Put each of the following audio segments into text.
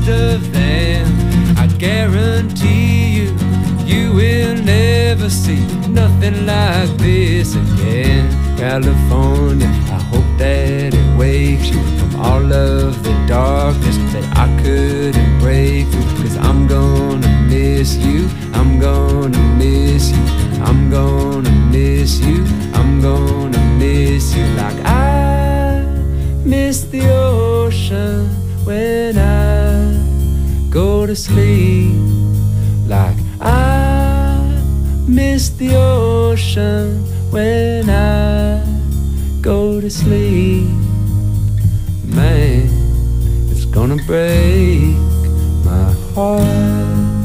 most of them. I guarantee you, you will never see nothing like this again. California, I hope that it wakes you from all of the darkness that I couldn't break through. 'Cause I'm gonna miss you, I'm gonna miss you, I'm gonna miss you, I'm gonna miss you like I miss the ocean when I go to sleep. Like I miss the ocean when I go to sleep. Man, it's gonna break my heart.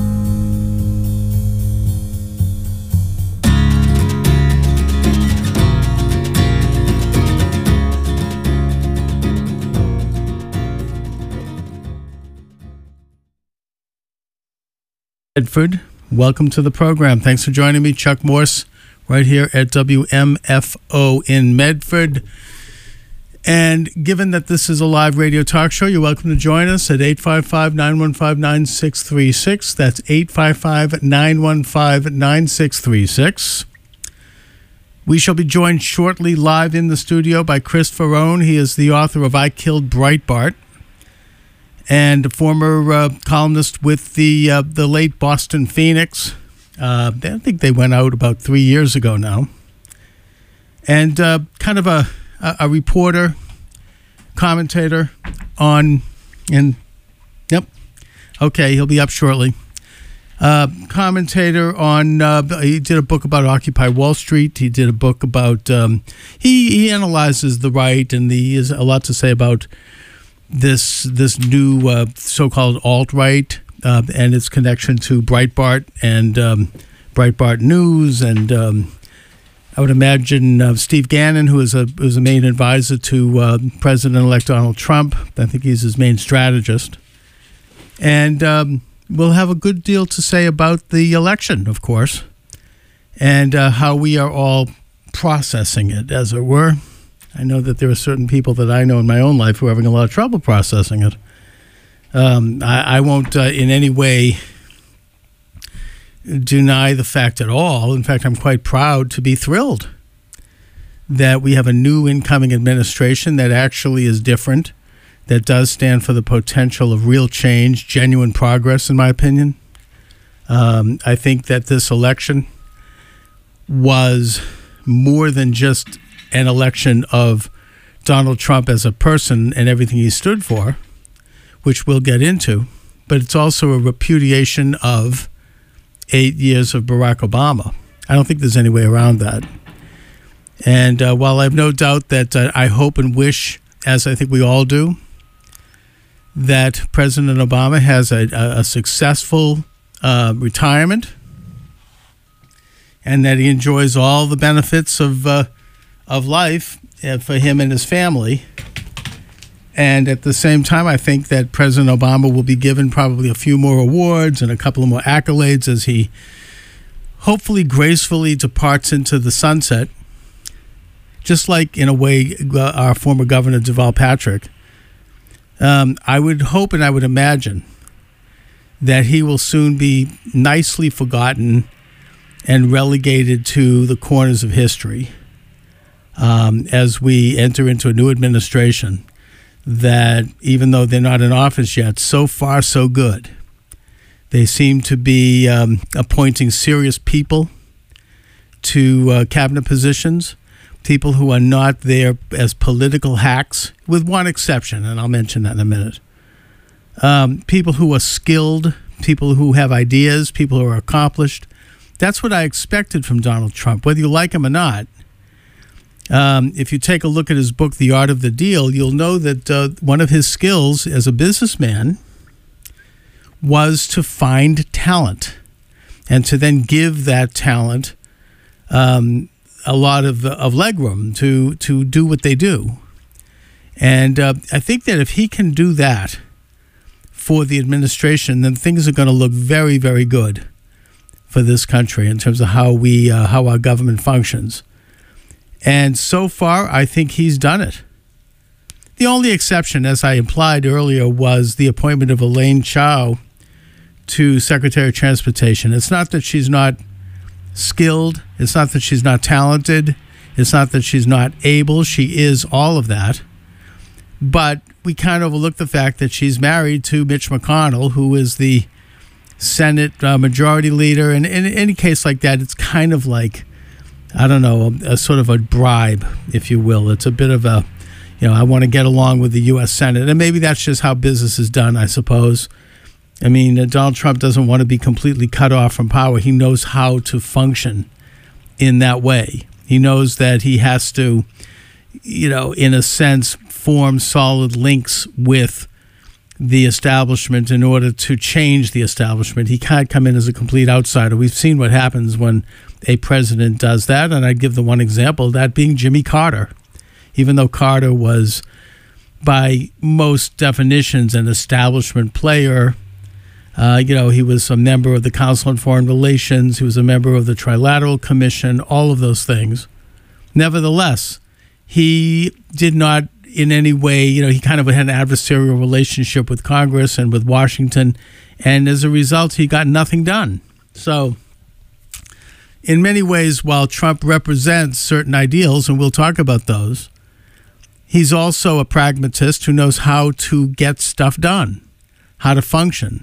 Medford, welcome to the program. Thanks for joining me, Chuck Morse, right here at WMFO in Medford. And given that this is a live radio talk show, you're welcome to join us at 855-915-9636. That's 855-915-9636. We shall be joined shortly live in the studio by Chris Ferrone. He is the author of I Killed Breitbart, and a former columnist with the late Boston Phoenix. I think they went out about 3 years ago now. And kind of a reporter, commentator on, yep, okay, he'll be up shortly. Commentator on, he did a book about Occupy Wall Street. He did a book about, he analyzes the right, and he has a lot to say about this new so-called alt-right and its connection to Breitbart and Breitbart News, and I would imagine Steve Gannon, who is a main advisor to President-elect Donald Trump. I think he's his main strategist. And we'll have a good deal to say about the election, of course, and how we are all processing it, as it were. I know that there are certain people that I know in my own life who are having a lot of trouble processing it. I won't in any way deny the fact at all. In fact, I'm quite proud to be thrilled that we have a new incoming administration that actually is different, that does stand for the potential of real change, genuine progress, in my opinion. I think that this election was more than just an election of Donald Trump as a person and everything he stood for, which we'll get into, but it's also a repudiation of 8 years of Barack Obama. I don't think there's any way around that. And while I have no doubt that I hope and wish, as I think we all do, that President Obama has a successful retirement and that he enjoys all the benefits of life for him and his family. And at the same time, I think that President Obama will be given probably a few more awards and a couple of more accolades as he hopefully gracefully departs into the sunset, just like, in a way, our former Governor Deval Patrick. I would hope and I would imagine that he will soon be nicely forgotten and relegated to the corners of history as we enter into a new administration that, even though they're not in office yet, so far so good. They seem to be appointing serious people to cabinet positions, people who are not there as political hacks, with one exception, and I'll mention that in a minute. People who are skilled, people who have ideas, people who are accomplished. That's what I expected from Donald Trump, whether you like him or not. If you take a look at his book, The Art of the Deal, you'll know that one of his skills as a businessman was to find talent and to then give that talent a lot of legroom to do what they do. And I think that if he can do that for the administration, then things are going to look very, very good for this country in terms of how our government functions. And so far, I think he's done it. The only exception, as I implied earlier, was the appointment of Elaine Chao to Secretary of Transportation. It's not that she's not skilled. It's not that she's not talented. It's not that she's not able. She is all of that. But we kind of overlook the fact that she's married to Mitch McConnell, who is the Senate majority leader. And in any case like that, it's kind of like, I don't know, a sort of a bribe, if you will. It's a bit of a, I want to get along with the U.S. Senate. And maybe that's just how business is done, I suppose. I mean, Donald Trump doesn't want to be completely cut off from power. He knows how to function in that way. He knows that he has to, in a sense, form solid links with the establishment in order to change the establishment. He can't come in as a complete outsider. We've seen what happens when a president does that, and I'd give the one example, that being Jimmy Carter. Even though Carter was, by most definitions, an establishment player, he was a member of the Council on Foreign Relations. He was a member of the Trilateral Commission, all of those things. Nevertheless, he did not in any way, he kind of had an adversarial relationship with Congress and with Washington. And as a result, he got nothing done. So in many ways, while Trump represents certain ideals, and we'll talk about those, he's also a pragmatist who knows how to get stuff done, how to function.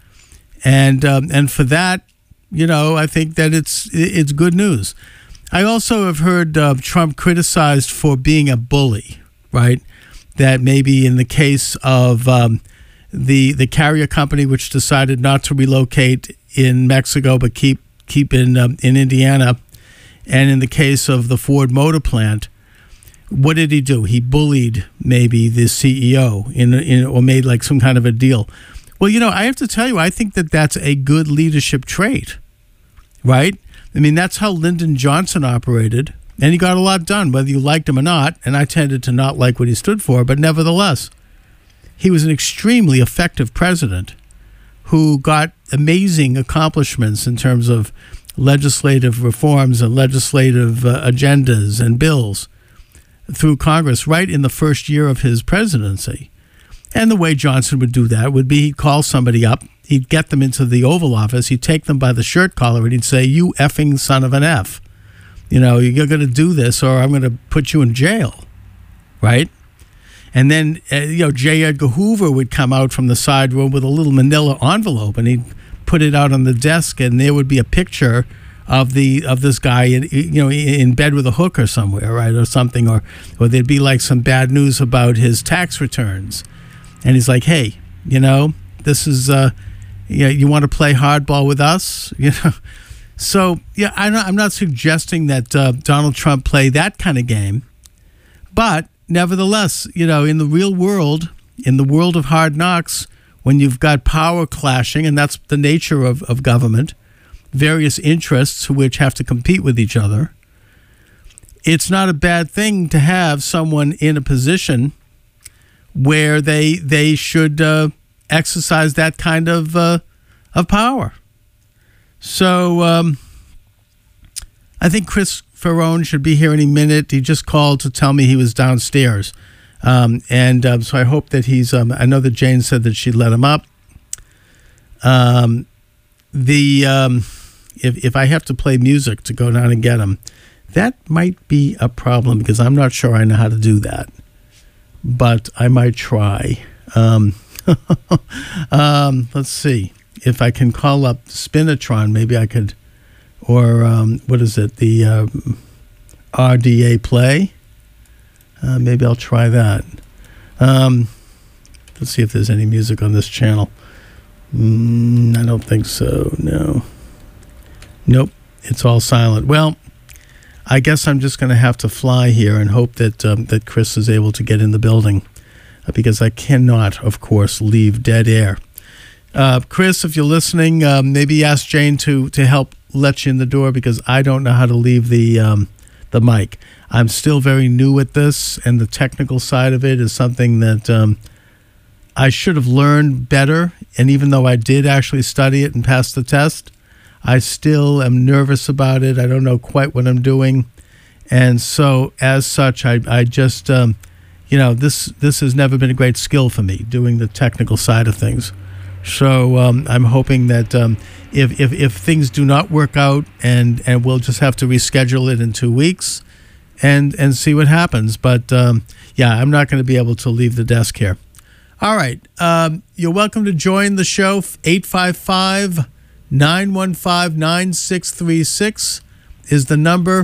And for that, I think that it's good news. I also have heard Trump criticized for being a bully, right? That maybe in the case of the carrier company, which decided not to relocate in Mexico but keep in Indiana, and in the case of the Ford Motor Plant, what did he do? He bullied maybe the CEO or made like some kind of a deal. Well, I have to tell you, I think that that's a good leadership trait, right? I mean, that's how Lyndon Johnson operated, and he got a lot done, whether you liked him or not, and I tended to not like what he stood for, but nevertheless, he was an extremely effective president who got amazing accomplishments in terms of legislative reforms and legislative agendas and bills through Congress right in the first year of his presidency. And the way Johnson would do that would be he'd call somebody up, he'd get them into the Oval Office, he'd take them by the shirt collar, and he'd say, "You effing son of an F. You're going to do this or I'm going to put you in jail," right? And then, J. Edgar Hoover would come out from the side room with a little manila envelope, and he'd put it out on the desk, and there would be a picture of this guy in bed with a hooker somewhere, right, or something, or there'd be like some bad news about his tax returns. And he's like, "Hey, this is, you want to play hardball with us?" So, yeah, I'm not suggesting that Donald Trump play that kind of game. But nevertheless, in the real world, in the world of hard knocks, when you've got power clashing, and that's the nature of government, various interests which have to compete with each other, it's not a bad thing to have someone in a position where they should exercise that kind of power. So I think Chris Ferrone should be here any minute. He just called to tell me he was downstairs. So I hope that he's, I know that Jane said that she'd let him up. If I have to play music to go down and get him, that might be a problem because I'm not sure I know how to do that. But I might try. Let's see. If I can call up Spinatron, maybe I could, or what is it, the RDA Play? Maybe I'll try that. Let's see if there's any music on this channel. I don't think so, no. Nope, it's all silent. Well, I guess I'm just going to have to fly here and hope that Chris is able to get in the building because I cannot, of course, leave dead air. Chris, if you're listening, maybe ask Jane to help let you in the door because I don't know how to leave the mic. I'm still very new at this, and the technical side of it is something that I should have learned better. And even though I did actually study it and pass the test, I still am nervous about it. I don't know quite what I'm doing. And so as such, I just, this has never been a great skill for me, doing the technical side of things. So I'm hoping that if things do not work out, and we'll just have to reschedule it in 2 weeks and see what happens. But I'm not going to be able to leave the desk here. All right. You're welcome to join the show. 855-915-9636 is the number.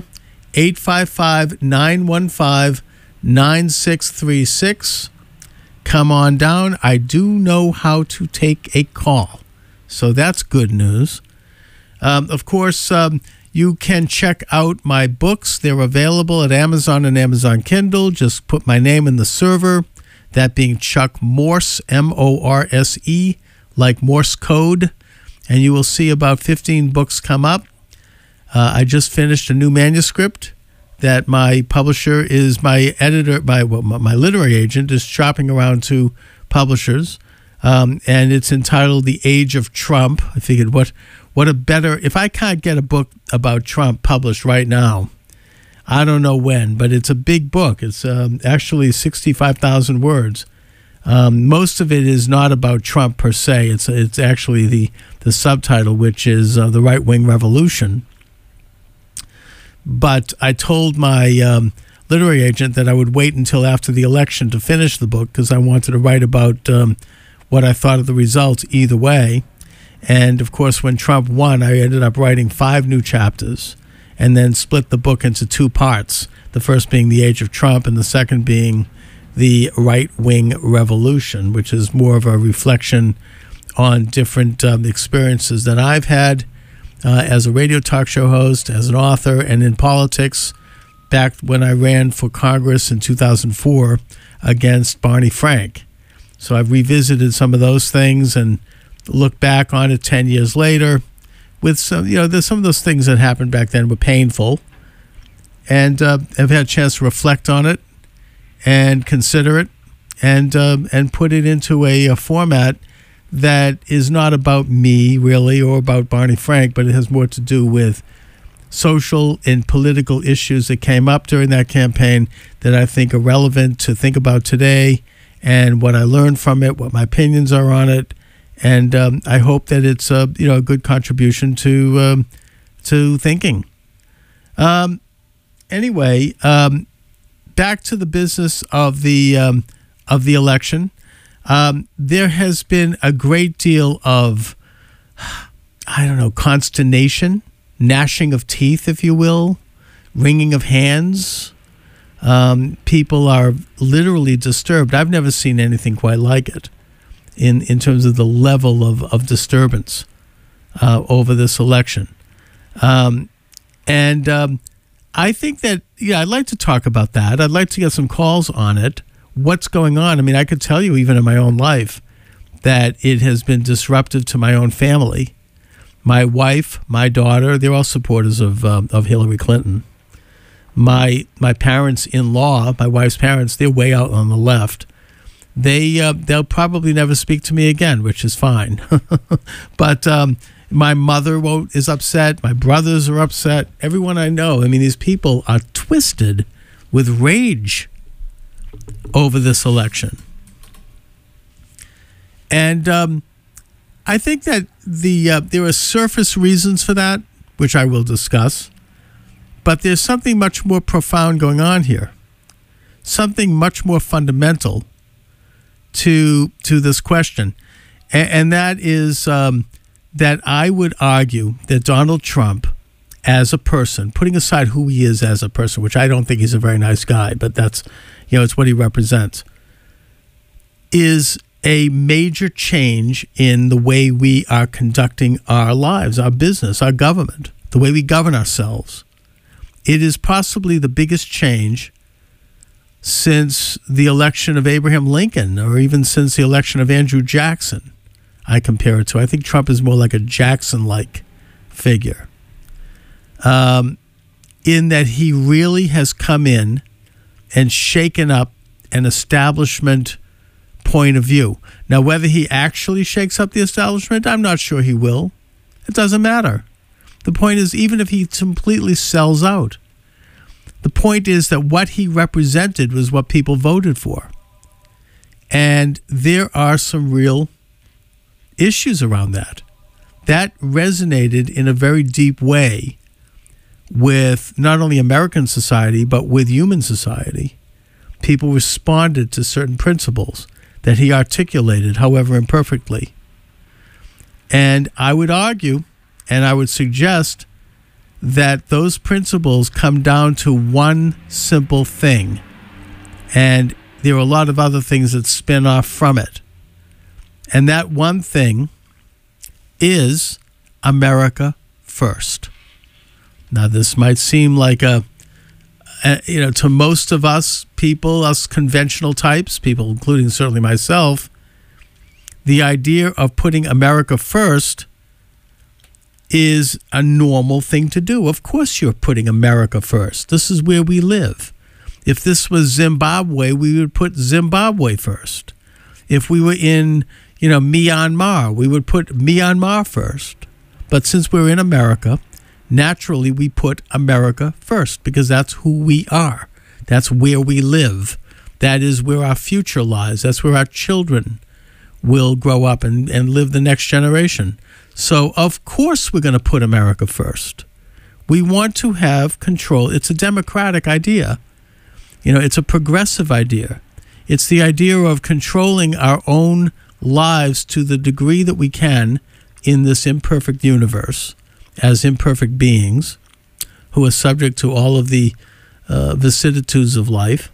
855-915-9636. Come on down. I do know how to take a call, so that's good news. Of course, you can check out my books. They're available at Amazon and Amazon Kindle. Just put my name in the server, that being Chuck Morse, Morse, like Morse code, and you will see about 15 books come up. I just finished a new manuscript that my publisher is my editor, my literary agent is shopping around to publishers, and it's entitled "The Age of Trump." I figured, what a better, if I can't get a book about Trump published right now, I don't know when, but it's a big book. It's actually 65,000 words. Most of it is not about Trump per se. It's actually the subtitle, which is "The Right-Wing Revolution." But I told my literary agent that I would wait until after the election to finish the book, because I wanted to write about what I thought of the results either way. And, of course, when Trump won, I ended up writing 5 new chapters and then split the book into 2 parts, the first being The Age of Trump and the second being The Right-Wing Revolution, which is more of a reflection on different experiences that I've had as a radio talk show host, as an author, and in politics back when I ran for Congress in 2004 against Barney Frank. So I've revisited some of those things and looked back on it 10 years later with some, there's some of those things that happened back then were painful, and I've had a chance to reflect on it and consider it and put it into a format that is not about me really or about Barney Frank, but it has more to do with social and political issues that came up during that campaign that I think are relevant to think about today, and what I learned from it, what my opinions are on it, and I hope that it's a good contribution to thinking. Anyway, back to the business of the election. There has been a great deal of, consternation, gnashing of teeth, if you will, wringing of hands. People are literally disturbed. I've never seen anything quite like it in terms of the level of disturbance over this election. I think that, I'd like to talk about that. I'd like to get some calls on it. What's going on? I mean, I could tell you even in my own life that it has been disruptive to my own family. My wife, my daughter, they're all supporters of Hillary Clinton. My parents-in-law, my wife's parents, they're way out on the left. They'll probably never speak to me again, which is fine. But my mother is upset. My brothers are upset. Everyone I know. I mean, these people are twisted with rage over this election. And I think that there are surface reasons for that, which I will discuss. But there's something much more profound going on here. Something much more fundamental to this question. And that is that I would argue that Donald Trump, as a person, putting aside who he is as a person, which I don't think he's a very nice guy, but that's, it's what he represents, is a major change in the way we are conducting our lives, our business, our government, the way we govern ourselves. It is possibly the biggest change since the election of Abraham Lincoln, or even since the election of Andrew Jackson, I compare it to. I think Trump is more like a Jackson-like figure, in that he really has come in and shaken up an establishment point of view. Now, whether he actually shakes up the establishment, I'm not sure he will. It doesn't matter. The point is, even if he completely sells out, The point is that what he represented was what people voted for. And there are some real issues around that. That resonated in a very deep way with not only American society, but with human society. People responded to certain principles that he articulated, however imperfectly. And I would argue, and I would suggest, that those principles come down to one simple thing. And there are a lot of other things that spin off from it. And that one thing is America first. Now, this might seem like to most of us people, us conventional types, people, including certainly myself, the idea of putting America first is a normal thing to do. Of course you're putting America first. This is where we live. If this was Zimbabwe, we would put Zimbabwe first. If we were in, Myanmar, we would put Myanmar first. But since we're in America, naturally we put America first because that's who we are. That's where we live. That is where our future lies. That's where our children will grow up and live the next generation. So, of course, we're going to put America first. We want to have control. It's a democratic idea. It's a progressive idea. It's the idea of controlling our own lives to the degree that we can in this imperfect universe as imperfect beings who are subject to all of the vicissitudes of life,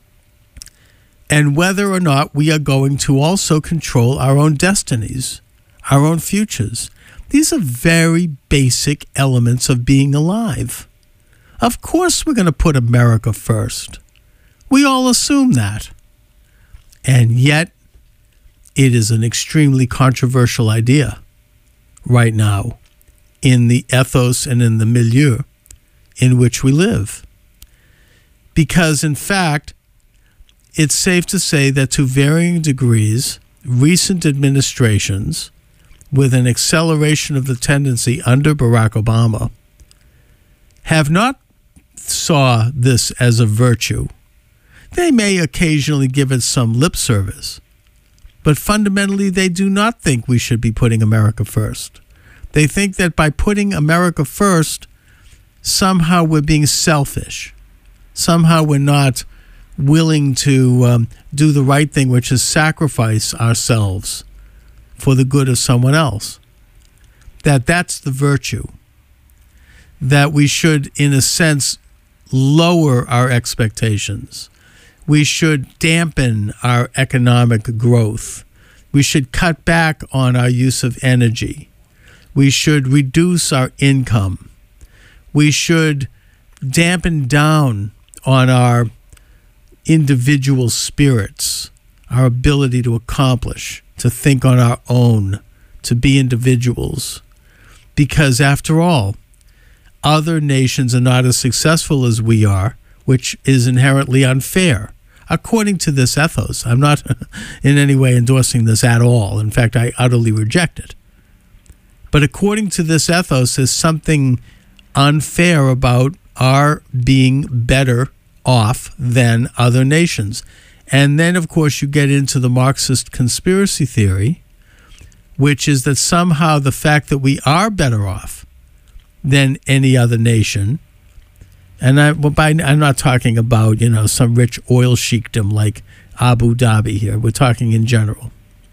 and whether or not we are going to also control our own destinies, our own futures. These are very basic elements of being alive. Of course we're going to put America first. We all assume that. And yet, it is an extremely controversial idea right now in the ethos and in the milieu in which we live. Because, in fact, it's safe to say that to varying degrees, recent administrations, with an acceleration of the tendency under Barack Obama, have not saw this as a virtue. They may occasionally give it some lip service, but fundamentally they do not think we should be putting America first. They think that by putting America first, somehow we're being selfish. Somehow we're not willing to do the right thing, which is sacrifice ourselves for the good of someone else. That's the virtue. That we should, in a sense, lower our expectations. We should dampen our economic growth. We should cut back on our use of energy. We should reduce our income. We should dampen down on our individual spirits, our ability to accomplish, to think on our own, to be individuals. Because after all, other nations are not as successful as we are, which is inherently unfair. According to this ethos, I'm not in any way endorsing this at all. In fact, I utterly reject it. But according to this ethos, there's something unfair about our being better off than other nations. And then, of course, you get into the Marxist conspiracy theory, which is that somehow the fact that we are better off than any other nation, and I'm not talking about, some rich oil sheikdom like Abu Dhabi here. We're talking in general.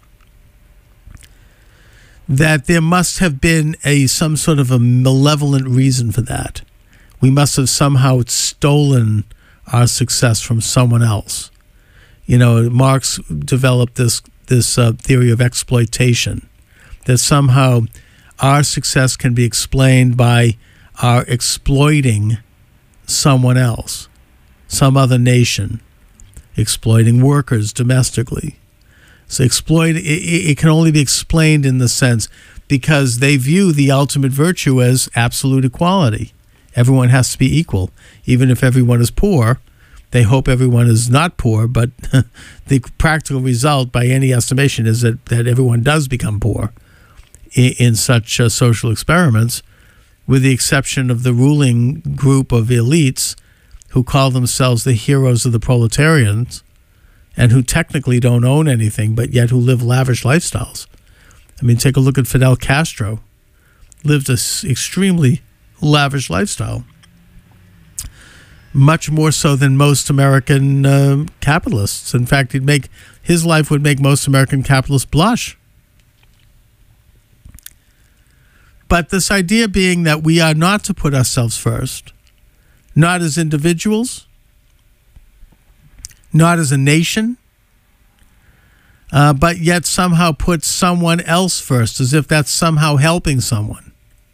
That there must have been some sort of a malevolent reason for that. We must have somehow stolen our success from someone else. Marx developed this theory of exploitation, that somehow our success can be explained by our exploiting someone else, some other nation, exploiting workers domestically. So it can only be explained in the sense because they view the ultimate virtue as absolute equality. Everyone has to be equal. Even if everyone is poor, they hope everyone is not poor, but the practical result by any estimation is that everyone does become poor in such social experiments, with the exception of the ruling group of elites who call themselves the heroes of the proletarians and who technically don't own anything, but yet who live lavish lifestyles. I mean, take a look at Fidel Castro. Lived an extremely lavish lifestyle. Much more so than most American capitalists. In fact, his life would make most American capitalists blush. But this idea being that we are not to put ourselves first, not as individuals, not as a nation, but yet somehow put someone else first, as if that's somehow helping someone.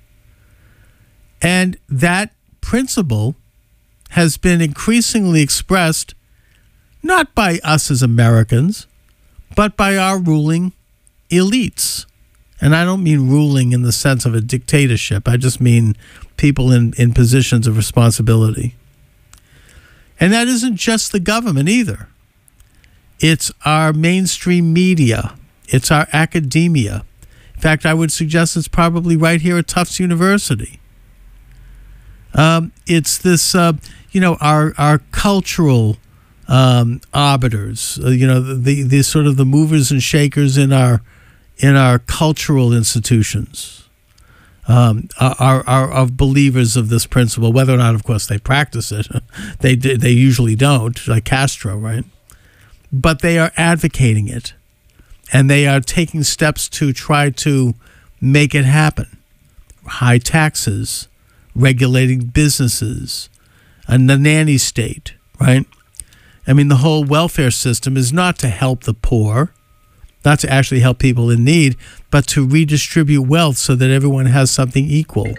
And that principle has been increasingly expressed not by us as Americans, but by our ruling elites. And I don't mean ruling in the sense of a dictatorship. I just mean people in positions of responsibility. And that isn't just the government either. It's our mainstream media. It's our academia. In fact, I would suggest it's probably right here at Tufts University. It's this, our cultural arbiters, the sort of the movers and shakers in our cultural institutions, are of believers of this principle, whether or not, of course, they practice it. They usually don't, like Castro, right? But they are advocating it, and they are taking steps to try to make it happen. High taxes, regulating businesses, and the nanny state, right? I mean, the whole welfare system is not to help the poor, not to actually help people in need, but to redistribute wealth so that everyone has something equal.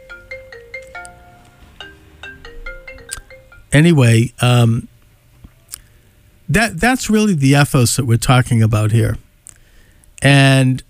Anyway, that's really the ethos that we're talking about here. And,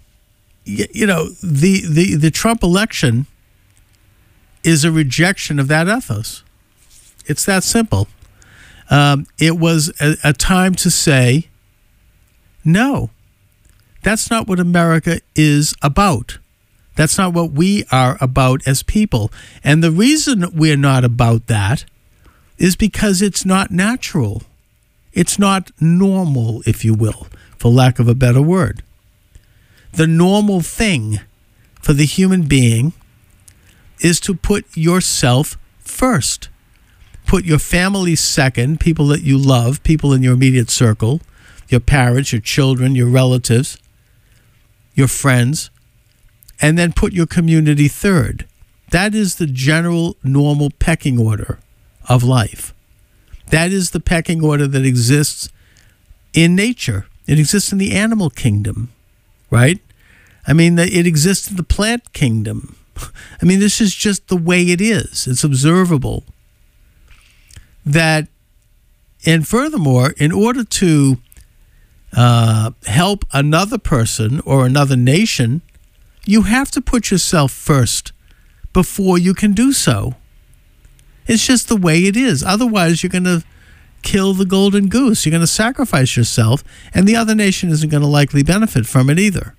the Trump election is a rejection of that ethos. It's that simple. It was a time to say, no, that's not what America is about. That's not what we are about as people. And the reason we're not about that is because it's not natural. It's not normal, if you will, for lack of a better word. The normal thing for the human being is to put yourself first. Put your family second, people that you love, people in your immediate circle, your parents, your children, your relatives, your friends, and then put your community third. That is the general normal pecking order of life. That is the pecking order that exists in nature. It exists in the animal kingdom, right? I mean, it exists in the plant kingdom. I mean, this is just the way it is. It's observable. And furthermore, in order to help another person or another nation, you have to put yourself first before you can do so. It's just the way it is. Otherwise, you're going to kill the golden goose. You're going to sacrifice yourself, and the other nation isn't going to likely benefit from it either.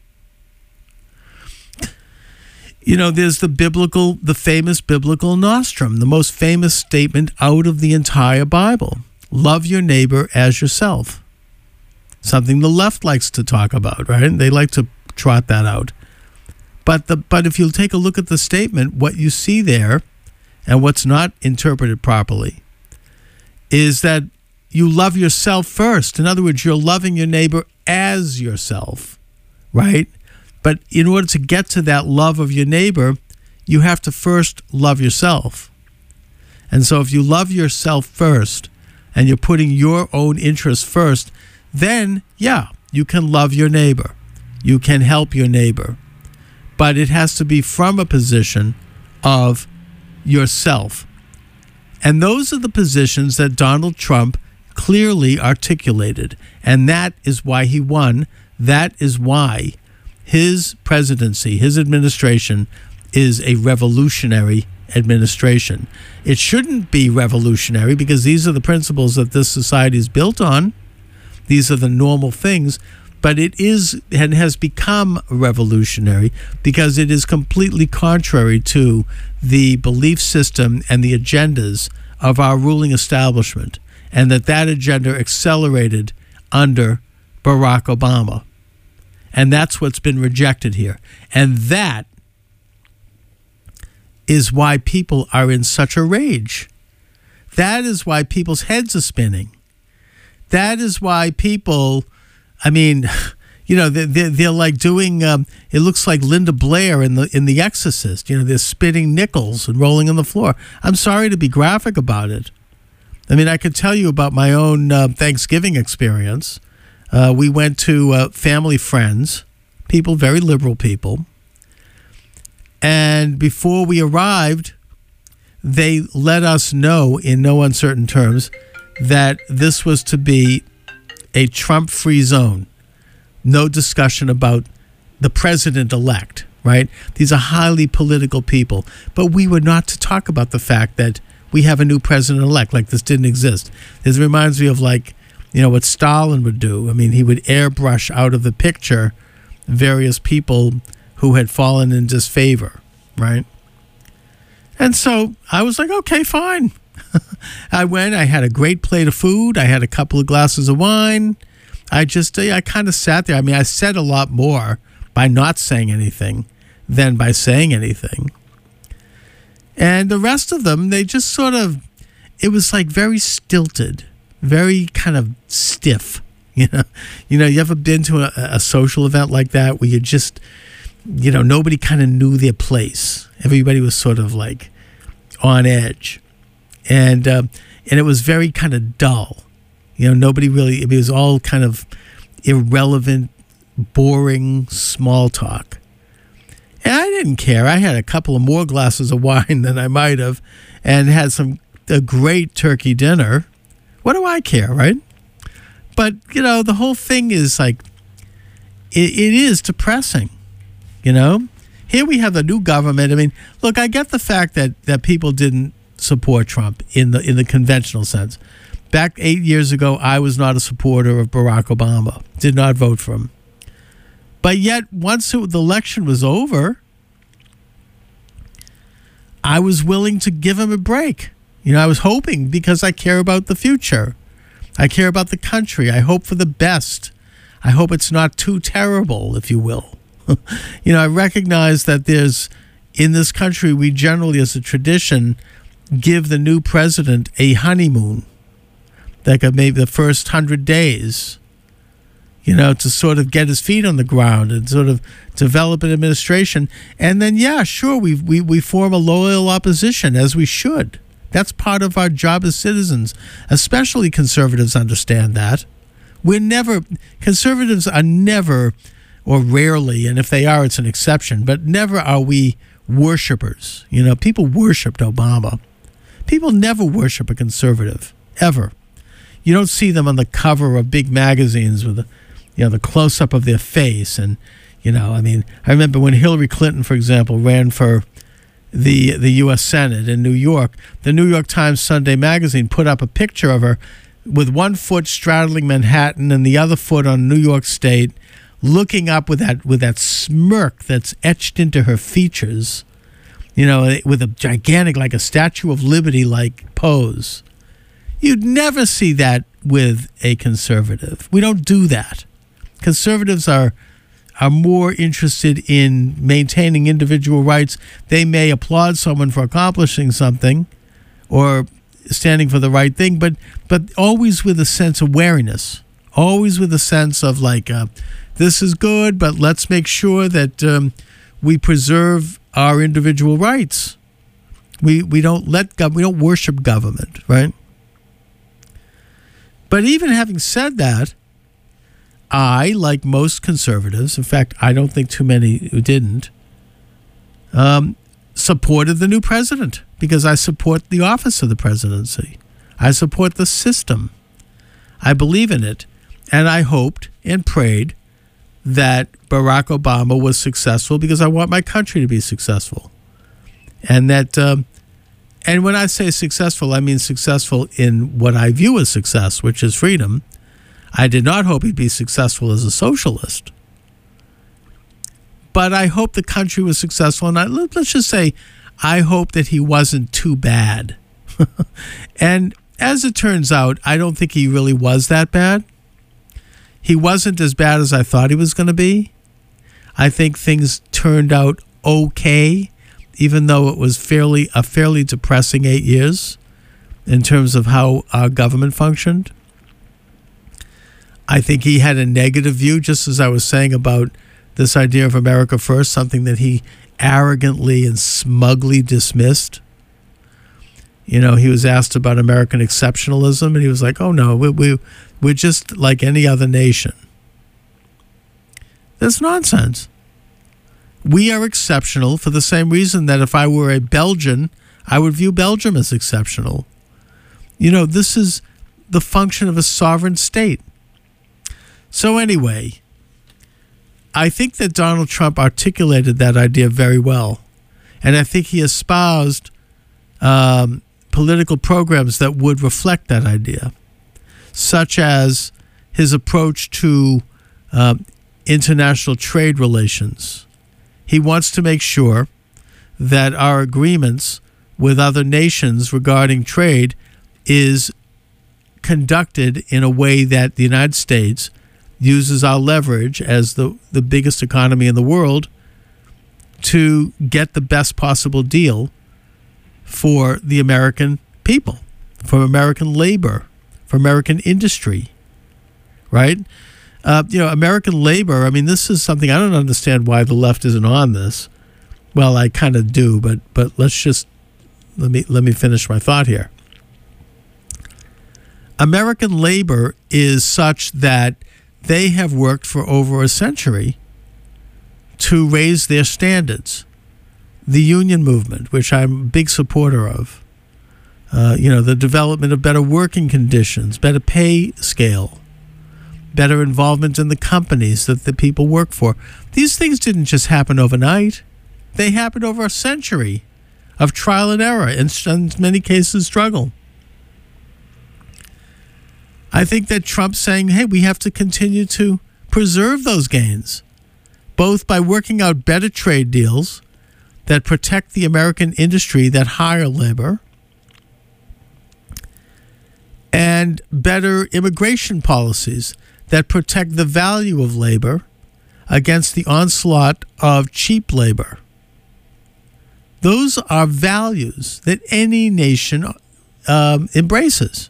There's the famous biblical nostrum, the most famous statement out of the entire Bible. Love your neighbor as yourself. Something the left likes to talk about, right? They like to trot that out. But if you'll take a look at the statement, what you see there, and what's not interpreted properly, is that you love yourself first. In other words, you're loving your neighbor as yourself, right? But in order to get to that love of your neighbor, you have to first love yourself. And so if you love yourself first and you're putting your own interests first, then, yeah, you can love your neighbor. You can help your neighbor. But it has to be from a position of yourself. And those are the positions that Donald Trump clearly articulated. And that is why he won. That is why his presidency, his administration, is a revolutionary administration. It shouldn't be revolutionary because these are the principles that this society is built on. These are the normal things. But it is and has become revolutionary because it is completely contrary to the belief system and the agendas of our ruling establishment, and that agenda accelerated under Barack Obama. And that's what's been rejected here. And that is why people are in such a rage. That is why people's heads are spinning. That is why people, I mean, you know, they're like doing, it looks like Linda Blair in The Exorcist. You know, they're spitting nickels and rolling on the floor. I'm sorry to be graphic about it. I mean, I could tell you about my own Thanksgiving experience. We went to family friends, people, very liberal people. And before we arrived, they let us know in no uncertain terms that this was to be a Trump-free zone. No discussion about the president-elect, right? These are highly political people. But we were not to talk about the fact that we have a new president-elect, like this didn't exist. This reminds me of, like, you know, what Stalin would do. I mean, he would airbrush out of the picture various people who had fallen in disfavor, right? And so I was like, okay, fine. I went, I had a great plate of food. I had a couple of glasses of wine. I kind of sat there. I mean, I said a lot more by not saying anything than by saying anything. And the rest of them, they just sort of, it was like very stilted, very kind of stiff. You know, you ever been to a social event like that where you just, you know, nobody kind of knew their place. Everybody was sort of like on edge. And it was very kind of dull. You know, nobody really, it was all kind of irrelevant, boring small talk. And I didn't care. I had a couple of more glasses of wine than I might have and had a great turkey dinner. What do I care, right? But, you know, the whole thing is like, it is depressing, you know? Here we have the new government. I mean, look, I get the fact that people didn't support Trump in the conventional sense. Back 8 years ago, I was not a supporter of Barack Obama. Did not vote for him. But yet, once the election was over, I was willing to give him a break. You know, I was hoping, because I care about the future. I care about the country. I hope for the best. I hope it's not too terrible, if you will. You know, I recognize that in this country, we generally, as a tradition, give the new president a honeymoon. Like maybe the first 100 days, you know, to sort of get his feet on the ground and sort of develop an administration. And then, yeah, sure, we form a loyal opposition, as we should. That's part of our job as citizens. Especially conservatives understand that. Conservatives are never, or rarely, and if they are, it's an exception, but never are we worshipers. You know, people worshipped Obama. People never worship a conservative, ever. You don't see them on the cover of big magazines with the close-up of their face. And, you know, I mean, I remember when Hillary Clinton, for example, ran for the U.S. Senate in New York, the New York Times Sunday magazine put up a picture of her with one foot straddling Manhattan and the other foot on New York State, looking up with that smirk that's etched into her features, you know, with a gigantic, like a Statue of Liberty-like pose. You'd never see that with a conservative. We don't do that. Conservatives are more interested in maintaining individual rights. They may applaud someone for accomplishing something or standing for the right thing, but always with a sense of wariness, always with a sense of like, this is good, but let's make sure that we preserve our individual rights. We don't worship government, right? But even having said that, I, like most conservatives, in fact, I don't think too many who didn't, supported the new president because I support the office of the presidency. I support the system. I believe in it. And I hoped and prayed that Barack Obama was successful because I want my country to be successful. And that, and when I say successful, I mean successful in what I view as success, which is freedom. I did not hope he'd be successful as a socialist. But I hope the country was successful. And let's just say, I hope that he wasn't too bad. And as it turns out, I don't think he really was that bad. He wasn't as bad as I thought he was going to be. I think things turned out okay, even though it was a fairly depressing 8 years in terms of how our government functioned. I think he had a negative view, just as I was saying about this idea of America First, something that he arrogantly and smugly dismissed. You know, he was asked about American exceptionalism, and he was like, oh, no, we're just like any other nation. That's nonsense. We are exceptional for the same reason that if I were a Belgian, I would view Belgium as exceptional. You know, this is the function of a sovereign state. So anyway, I think that Donald Trump articulated that idea very well. And I think he espoused political programs that would reflect that idea, such as his approach to international trade relations. He wants to make sure that our agreements with other nations regarding trade is conducted in a way that the United States uses our leverage as the biggest economy in the world to get the best possible deal for the American people, for American labor, for American industry, right? American labor, I mean, this is something I don't understand why the left isn't on this. Well, I kind of do, but let's just, let me finish my thought here. American labor is such that they have worked for over a century to raise their standards. The union movement, which I'm a big supporter of, the development of better working conditions, better pay scale, better involvement in the companies that the people work for. These things didn't just happen overnight. They happened over a century of trial and error, and in many cases, struggle. I think that Trump's saying, hey, we have to continue to preserve those gains, both by working out better trade deals that protect the American industry that hire labor, and better immigration policies that protect the value of labor against the onslaught of cheap labor. Those are values that any nation embraces.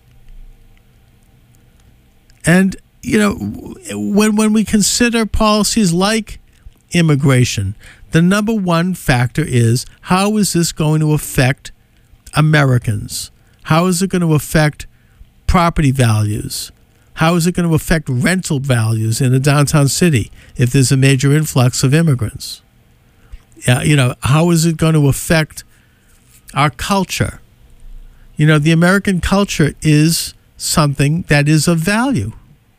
And, when we consider policies like immigration, the number one factor is, how is this going to affect Americans? How is it going to affect property values? How is it going to affect rental values in a downtown city if there's a major influx of immigrants? How is it going to affect our culture? The American culture is something that is of value.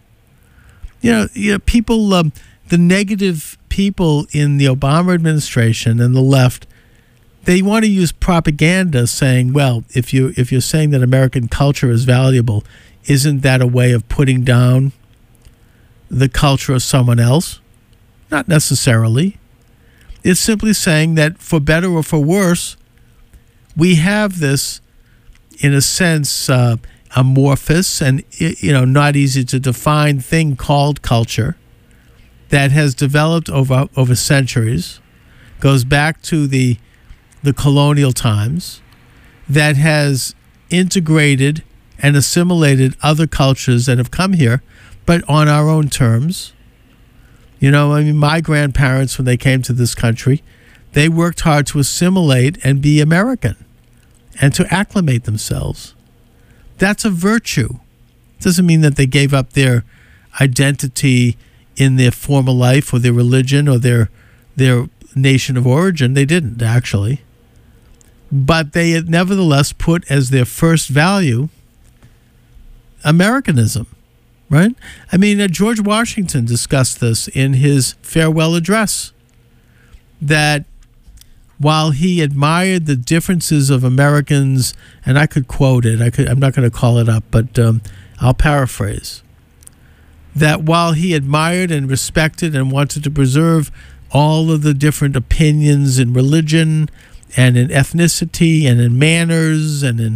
People, the negative people in the Obama administration and the left, they want to use propaganda saying, well, if you're saying that American culture is valuable, isn't that a way of putting down the culture of someone else? Not necessarily. It's simply saying that for better or for worse, we have this, in a sense, amorphous and not easy to define thing called culture that has developed over centuries, goes back to the colonial times, that has integrated and assimilated other cultures that have come here, but on our own terms. My grandparents, when they came to this country, they worked hard to assimilate and be American and to acclimate themselves. That's a virtue. It doesn't mean that they gave up their identity in their former life or their religion or their nation of origin. They didn't, actually. But they had nevertheless put as their first value Americanism, right? I mean, George Washington discussed this in his farewell address, that while he admired the differences of Americans, and I could quote it, I'm not going to call it up, but I'll paraphrase, that while he admired and respected and wanted to preserve all of the different opinions in religion and in ethnicity and in manners and in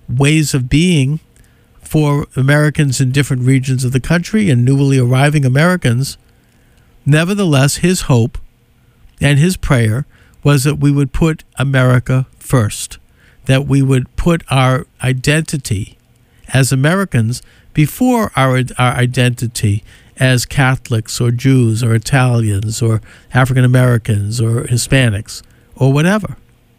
ways of being for Americans in different regions of the country and newly arriving Americans. Nevertheless, his hope and his prayer was that we would put America first, that we would put our identity as Americans before our identity as Catholics or Jews or Italians or African Americans or Hispanics or whatever.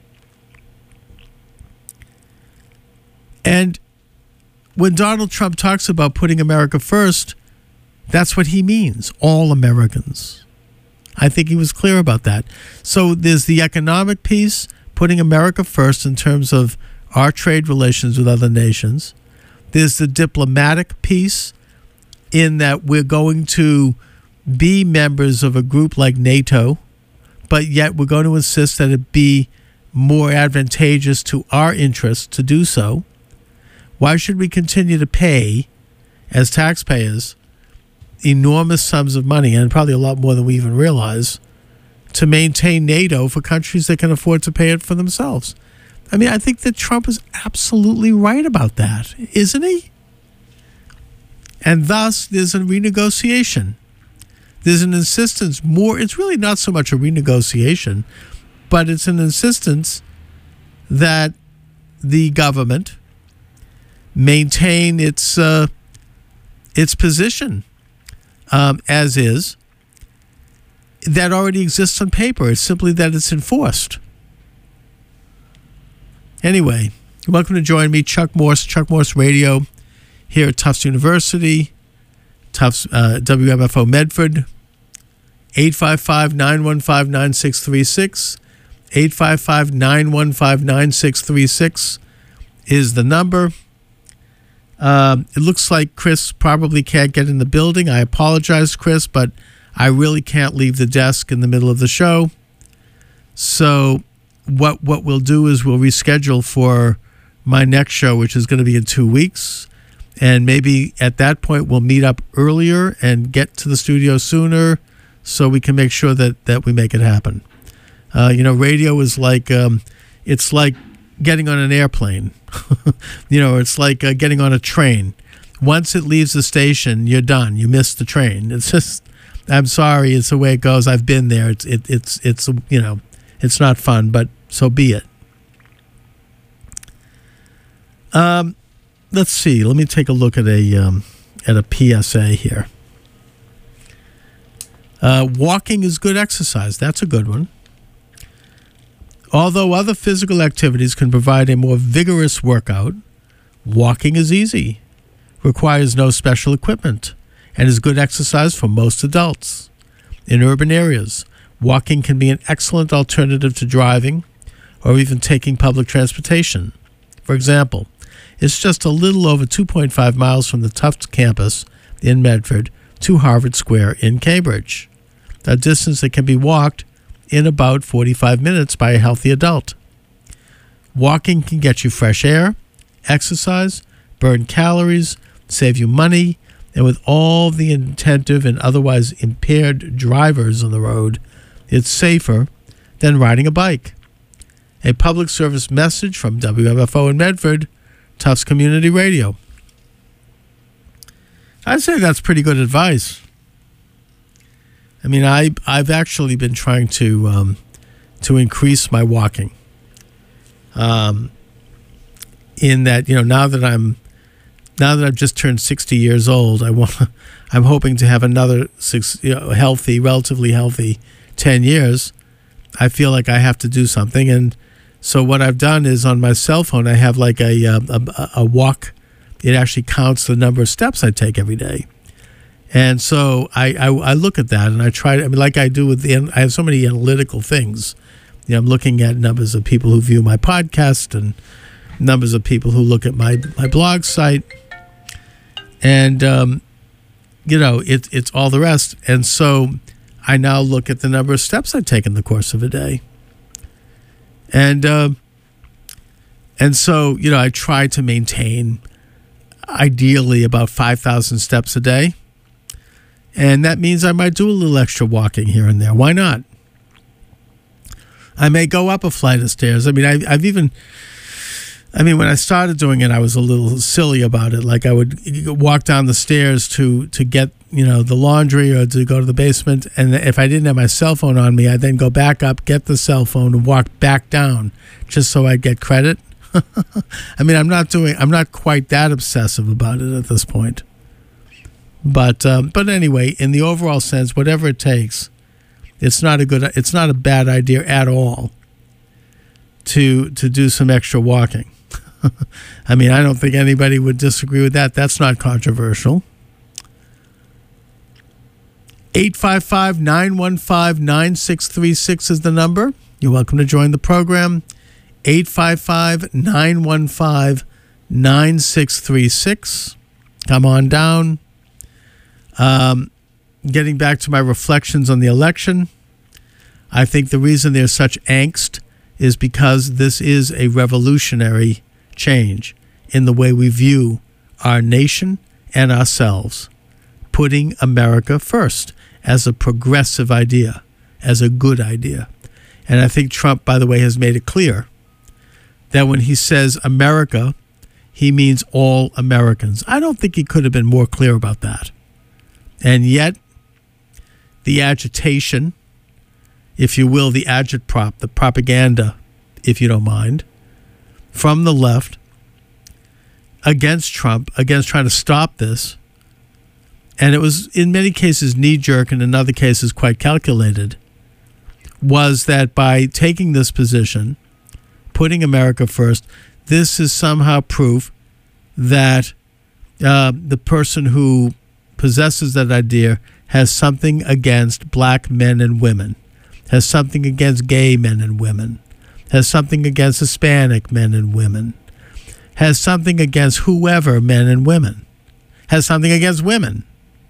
And when Donald Trump talks about putting America first, that's what he means, all Americans. I think he was clear about that. So there's the economic piece, putting America first in terms of our trade relations with other nations. There's the diplomatic piece in that we're going to be members of a group like NATO, but yet we're going to insist that it be more advantageous to our interests to do so. Why should we continue to pay, as taxpayers, enormous sums of money, and probably a lot more than we even realize, to maintain NATO for countries that can afford to pay it for themselves? I mean, I think that Trump is absolutely right about that, isn't he? And thus, there's a renegotiation. There's an insistence more. It's really not so much a renegotiation, but it's an insistence that the government maintain its position as is, that already exists on paper. It's simply that it's enforced. Anyway, you're welcome to join me, Chuck Morse Radio, here at Tufts University, Tufts WMFO Medford. 855-915-9636. 855-915-9636 is the number. It looks like Chris probably can't get in the building. I apologize, Chris, but I really can't leave the desk in the middle of the show. So what we'll do is we'll reschedule for my next show, which is going to be in 2 weeks. And maybe at that point we'll meet up earlier and get to the studio sooner so we can make sure that we make it happen. Radio is like, it's like getting on an airplane. It's like getting on a train. Once it leaves the station, you're done. You missed the train. It's just, I'm sorry, it's the way it goes. I've been there. It's not fun, but so be it. Let's see. Let me take a look at a PSA here. Walking is good exercise. That's a good one. Although other physical activities can provide a more vigorous workout, walking is easy, requires no special equipment, and is good exercise for most adults. In urban areas, walking can be an excellent alternative to driving or even taking public transportation. For example, it's just a little over 2.5 miles from the Tufts campus in Medford to Harvard Square in Cambridge, a distance that can be walked in about 45 minutes by a healthy adult. Walking can get you fresh air, exercise, burn calories, save you money, and with all the inattentive and otherwise impaired drivers on the road, it's safer than riding a bike. A public service message from WMFO in Medford, Tufts Community Radio. I'd say that's pretty good advice. I mean, I've actually been trying to increase my walking. In that, now that I've just turned 60 years old, I'm hoping to have another relatively healthy 10 years. I feel like I have to do something, and so what I've done is on my cell phone I have like a walk. It actually counts the number of steps I take every day. And so I look at that and I try to, like I do with I have so many analytical things. I'm looking at numbers of people who view my podcast and numbers of people who look at my blog site. And, it's all the rest. And so I now look at the number of steps I take in the course of a day. And so, I try to maintain ideally about 5,000 steps a day. And that means I might do a little extra walking here and there. Why not? I may go up a flight of stairs. I mean, I've even I mean, when I started doing it, I was a little silly about it. Like I would walk down the stairs to get, the laundry or to go to the basement. And if I didn't have my cell phone on me, I'd then go back up, get the cell phone and walk back down just so I'd get credit. I mean, I'm not quite that obsessive about it at this point. But anyway, in the overall sense, whatever it takes, it's not a bad idea at all to do some extra walking. I mean, I don't think anybody would disagree with that. That's not controversial. 855-915-9636 is the number. You're welcome to join the program. 855-915-9636. Come on down. Getting back to my reflections on the election, I think the reason there's such angst is because this is a revolutionary change in the way we view our nation and ourselves, putting America first as a progressive idea, as a good idea. And I think Trump, by the way, has made it clear that when he says America, he means all Americans. I don't think he could have been more clear about that. And yet, the agitation, if you will, the agitprop, the propaganda, if you don't mind, from the left against Trump, against trying to stop this, and it was in many cases knee-jerk and in other cases quite calculated, was that by taking this position, putting America first, this is somehow proof that the person who possesses that idea has something against black men and women, has something against gay men and women, has something against Hispanic men and women, has something against whoever men and women, has something against women.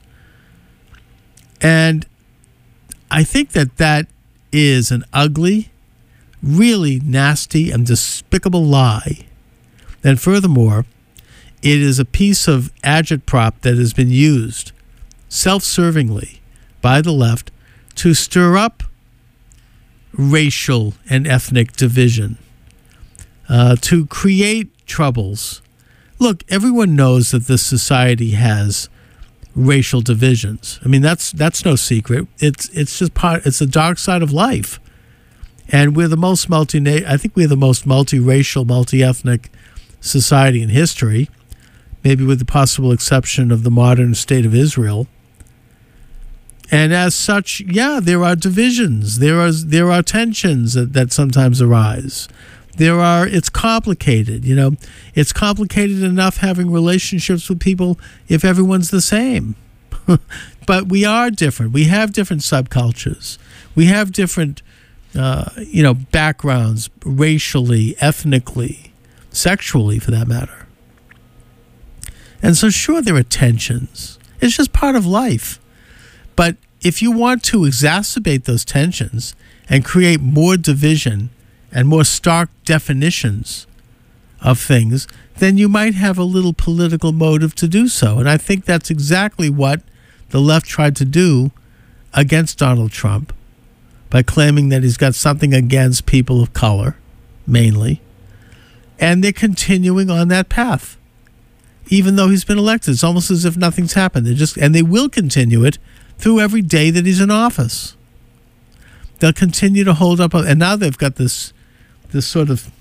And I think that is an ugly, really nasty and despicable lie. And furthermore, it is a piece of agitprop that has been used self-servingly by the left to stir up racial and ethnic division, to create troubles. Look, everyone knows that this society has racial divisions. I mean, that's no secret. It's just it's the dark side of life. And we're the most I think we're the most multiracial, multi-ethnic society in history, maybe with the possible exception of the modern state of Israel. And as such, yeah, there are divisions. There are tensions that sometimes arise. It's complicated, It's complicated enough having relationships with people if everyone's the same. But we are different. We have different subcultures. We have different, backgrounds, racially, ethnically, sexually, for that matter. And so, sure, there are tensions. It's just part of life. But if you want to exacerbate those tensions and create more division and more stark definitions of things, then you might have a little political motive to do so. And I think that's exactly what the left tried to do against Donald Trump by claiming that he's got something against people of color, mainly. And they're continuing on that path, even though he's been elected. It's almost as if nothing's happened. And they will continue it through every day that he's in office. They'll continue to hold up. And now they've got this sort of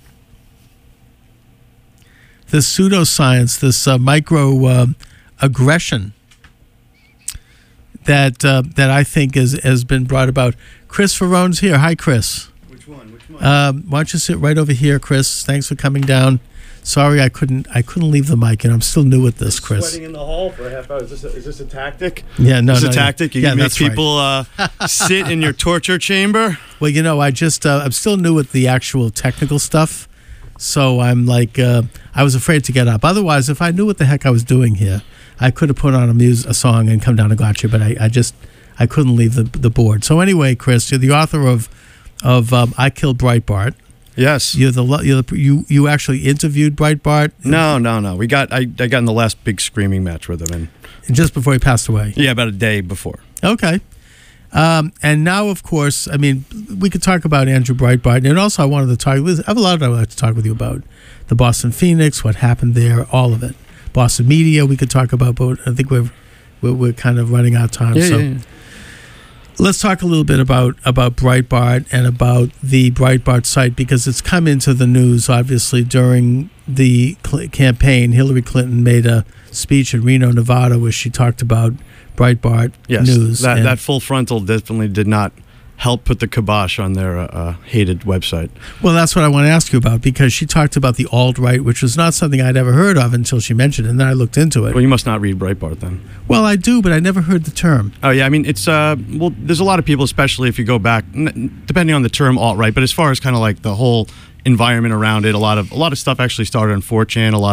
this pseudoscience, this micro aggression that I think has been brought about. Chris Ferrone's here. Hi, Chris. Which one? Why don't you sit right over here, Chris? Thanks for coming down. Sorry, I couldn't leave the mic, and I'm still new at this, Chris. Sweating in the hall for a half hour. Is this a tactic? Yeah, no, Is this a tactic? You make people right. sit in your torture chamber? Well, I just I'm still new at the actual technical stuff, so I'm like I was afraid to get up. Otherwise, if I knew what the heck I was doing here, I could have put on a song and come down and got you. But I couldn't leave the board. So anyway, Chris, you're the author of I Killed Breitbart. Yes. You actually interviewed Breitbart? No. I got in the last big screaming match with him, and just before he passed away. Yeah, about a day before. Okay. And now, of course, I mean, we could talk about Andrew Breitbart, and also I wanted to talk. I have a lot I'd like to talk with you about: the Boston Phoenix, what happened there, all of it. Boston media, we could talk about, but I think we're kind of running out of time. So let's talk a little bit about Breitbart and about the Breitbart site, because it's come into the news, obviously, during the campaign. Hillary Clinton made a speech in Reno, Nevada, where she talked about Breitbart News. That full frontal definitely did not help put the kibosh on their hated website. Well, that's what I want to ask you about, because she talked about the alt-right, which was not something I'd ever heard of until she mentioned it, and then I looked into it. Well, you must not read Breitbart then. Well, I do, but I never heard the term. Oh, yeah, I mean, it's, well, there's a lot of people, especially if you go back, depending on the term alt-right, but as far as kind of like the whole environment around it, a lot of stuff actually started on 4chan, a lot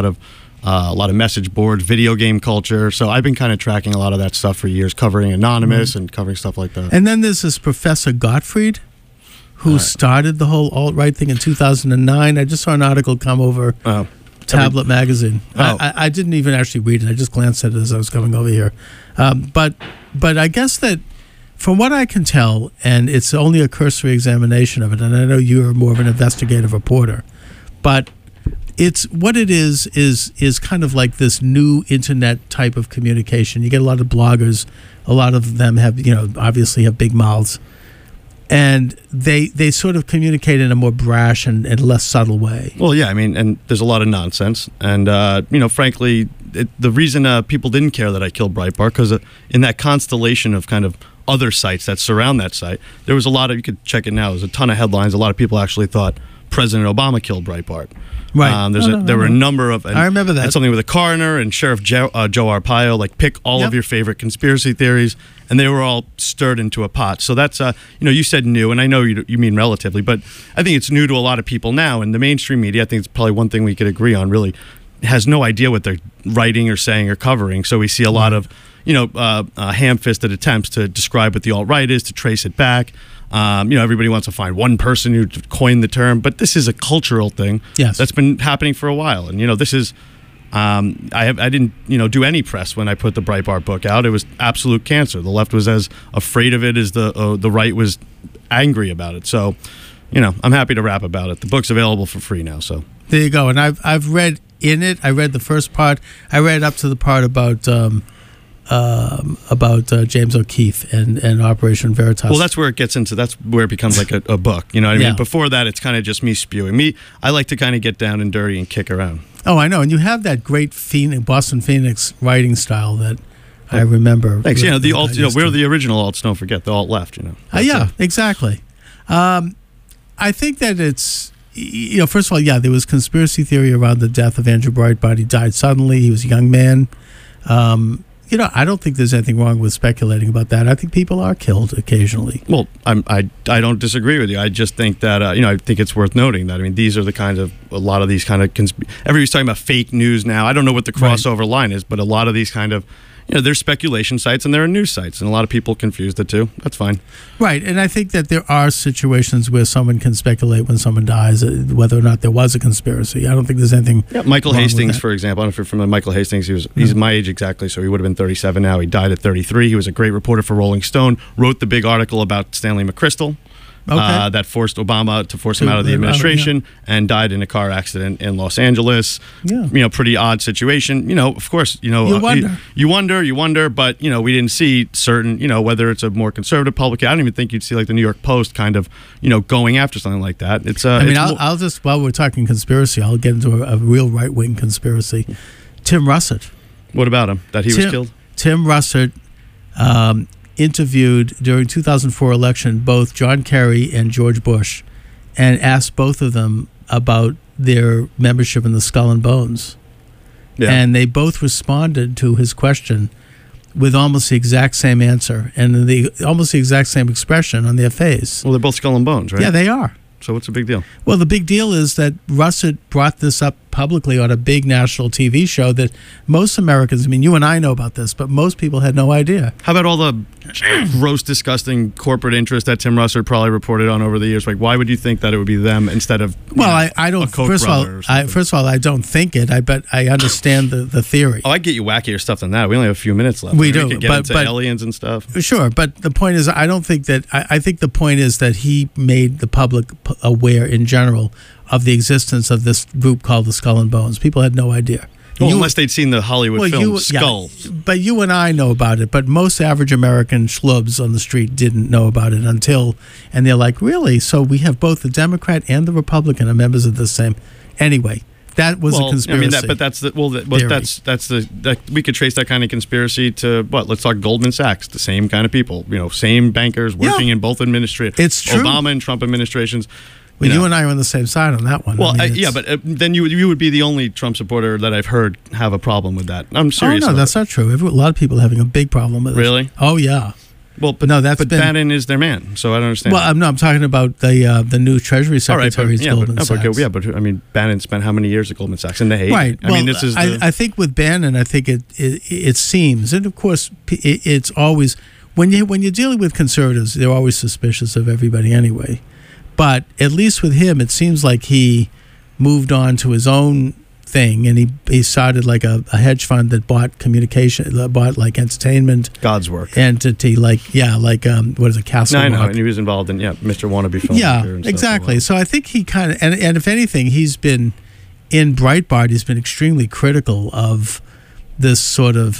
of message boards, video game culture. So I've been kind of tracking a lot of that stuff for years, covering Anonymous and covering stuff like that. And then there's this Professor Gottfried, who started the whole alt-right thing in 2009. I just saw an article come over Tablet Magazine. I didn't even actually read it. I just glanced at it as I was coming over here. But I guess that from what I can tell, and it's only a cursory examination of it, and I know you're more of an investigative reporter, but it's what it is kind of like this new internet type of communication. You get a lot of bloggers, a lot of them have, obviously have big mouths, and they sort of communicate in a more brash and less subtle way. Well, yeah, I mean, and there's a lot of nonsense, and frankly, the reason people didn't care that I killed Breitbart, because in that constellation of kind of other sites that surround that site, there was a lot of, you could check it now, there's a ton of headlines. A lot of people actually thought President Obama killed Breitbart. Right. There were a number of... I remember that. And something with a coroner and Sheriff Joe Arpaio, like pick all of your favorite conspiracy theories, and they were all stirred into a pot. So that's, you said new, and I know you mean relatively, but I think it's new to a lot of people now. And the mainstream media, I think it's probably one thing we could agree on, really has no idea what they're writing or saying or covering. So we see a lot of, ham-fisted attempts to describe what the alt-right is, to trace it back. Everybody wants to find one person who coined the term, but this is a cultural thing that's been happening for a while. And, this is, I didn't, do any press when I put the Breitbart book out. It was absolute cancer. The left was as afraid of it as the right was angry about it. So, I'm happy to rap about it. The book's available for free now. So there you go. And I've read in it. I read the first part. I read up to the part about James O'Keefe and Operation Veritas. Well, that's where it gets into. That's where it becomes like a book. You know what I mean? Before that, it's kind of just me spewing. I like to kind of get down and dirty and kick around. Oh, I know. And you have that great Boston Phoenix writing style that I remember. Thanks. The alt. We're the original alts. Don't forget the alt left. Exactly. I think that it's. First of all, there was conspiracy theory around the death of Andrew Breitbart. He died suddenly. He was a young man. I don't think there's anything wrong with speculating about that. I think people are killed occasionally. Well, I don't disagree with you. I just think that, I think it's worth noting that, these are the kinds of, a lot of these kind of, everybody's talking about fake news now. I don't know what the crossover line is, but a lot of these kind of, there's speculation sites and there are news sites, and a lot of people confuse the two. That's fine. Right, and I think that there are situations where someone can speculate when someone dies, whether or not there was a conspiracy. I don't think there's anything. Yeah, Michael Hastings, for example. I don't know if you're familiar with Michael Hastings. He's my age exactly, so he would have been 37 now. He died at 33. He was a great reporter for Rolling Stone. Wrote the big article about Stanley McChrystal. That forced Obama to force him out of the administration, and died in a car accident in Los Angeles. Yeah. Pretty odd situation. Of course, you wonder, but, we didn't see certain, whether it's a more conservative publication. I don't even think you'd see like the New York Post kind of, going after something like that. It's, I'll just, while we're talking conspiracy, I'll get into a real right-wing conspiracy. Tim Russert. What about him? That he was killed? Tim Russert, interviewed during 2004 election both John Kerry and George Bush, and asked both of them about their membership in the Skull and Bones. Yeah. And they both responded to his question with almost the exact same answer and almost the exact same expression on their face. Well, they're both Skull and Bones, right? Yeah, they are. So what's the big deal? Well, the big deal is that Russert brought this up publicly on a big national TV show that most Americans, I mean, you and I know about this, but most people had no idea. How about all the gross, disgusting corporate interest that Tim Russert probably reported on over the years? Like, why would you think that it would be them instead of I don't. a Koch First brother or of something? all, I don't think it. But I understand the theory. Oh, I get you wackier stuff than that. We only have a few minutes left. We do, could get into aliens and stuff. Sure, but the point is, I don't think that. I think the point is that he made the public aware in general of the existence of this group called the Skull and Bones. People had no idea. Well, unless they'd seen the Hollywood film Skull. Yeah, but you and I know about it. But most average American schlubs on the street didn't know about it until, and they're like, really? So we have both the Democrat and the Republican are members of the same. Anyway, that was a conspiracy. I mean, that's the we could trace that kind of conspiracy to what? Let's talk Goldman Sachs, the same kind of people, same bankers working in both administrations. It's true. Obama and Trump administrations. Well, you and I are on the same side on that one. Well, but then you would be the only Trump supporter that I've heard have a problem with that. I'm serious. Oh, no, that's not true. A lot of people are having a big problem with it. Really? Oh, yeah. Well, but Bannon is their man, so I don't understand. Well, I'm talking about the new Treasury Secretary, Goldman Sachs. But I mean, Bannon spent how many years at Goldman Sachs, and they hate. Right. I mean, this is. I think with Bannon, I think it seems, and of course, it's always when you're dealing with conservatives, they're always suspicious of everybody anyway. But at least with him, it seems like he moved on to his own thing, and he started like a hedge fund that bought bought like entertainment. God's work. Entity, what is it, Castle Rock? I know, and he was involved in Mr. Wannabe filmmaker. Yeah, exactly. So I think he kind of, and if anything, he's been in Breitbart. He's been extremely critical of this sort of,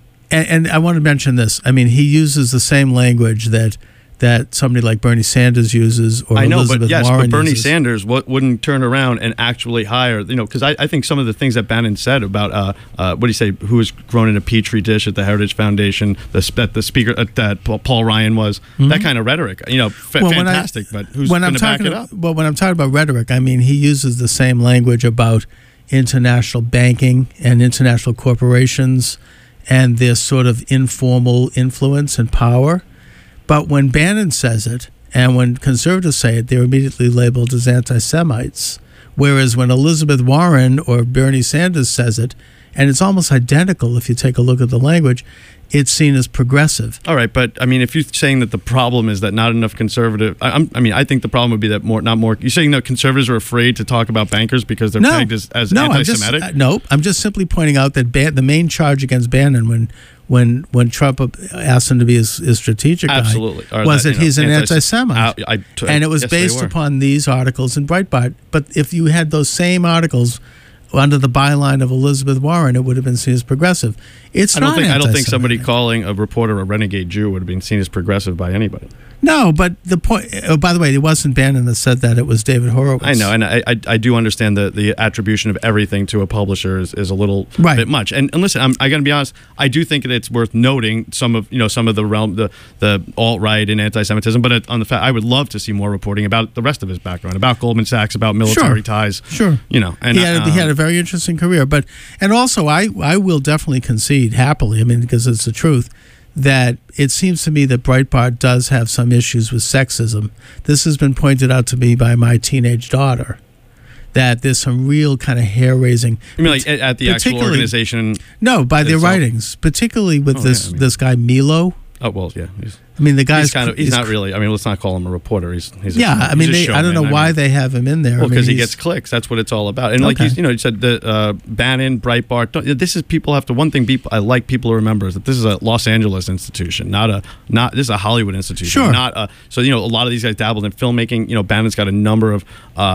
and I want to mention this. I mean, he uses the same language that somebody like Bernie Sanders uses, or Elizabeth Warren but Bernie uses. Sanders wouldn't turn around and actually hire, because I think some of the things that Bannon said about, what do you say, who was grown in a petri dish at the Heritage Foundation, the speaker, that Paul Ryan was, that kind of rhetoric, fantastic, but who's going to back it up? Well, when I'm talking about rhetoric, I mean, he uses the same language about international banking and international corporations and their sort of informal influence and power. But when Bannon says it, and when conservatives say it, they're immediately labeled as anti-Semites. Whereas when Elizabeth Warren or Bernie Sanders says it, and it's almost identical if you take a look at the language, it's seen as progressive. All right, but I mean, if you're saying that the problem is that not enough conservative, I think the problem would be that not more. You're saying that conservatives are afraid to talk about bankers because they're pegged as anti-Semitic? I'm just simply pointing out that the main charge against Bannon when Trump asked him to be his strategic guy was that he's an anti-Semite. And it was based upon these articles in Breitbart. But if you had those same articles under the byline of Elizabeth Warren, it would have been seen as progressive. I don't think somebody calling a reporter a renegade Jew would have been seen as progressive by anybody. No, but the point. Oh, by the way, it wasn't Bannon that said that; it was David Horowitz. I know, and I do understand the attribution of everything to a publisher is a little bit much. And listen, I got to be honest. I do think that it's worth noting some of the realm, the alt-right and anti-Semitism. But on the fact, I would love to see more reporting about the rest of his background, about Goldman Sachs, about military ties. Sure, and he had a very interesting career. And also, I will definitely concede happily. I mean, because it's the truth, that it seems to me that Breitbart does have some issues with sexism. This has been pointed out to me by my teenage daughter, that there's some real kind of hair-raising. You mean like at the actual organization? No, by their writings, particularly with this guy Milo. Oh, well, yeah. I mean, the guy's he's not really. I mean, let's not call him a reporter. He's I don't know why they have him in there. Well, because he gets clicks. That's what it's all about. And like you said, the Bannon, Breitbart. This is people have to. One thing I like people to remember is that this is a Los Angeles institution, not this is a Hollywood institution. Sure. So a lot of these guys dabbled in filmmaking. Bannon's got a number of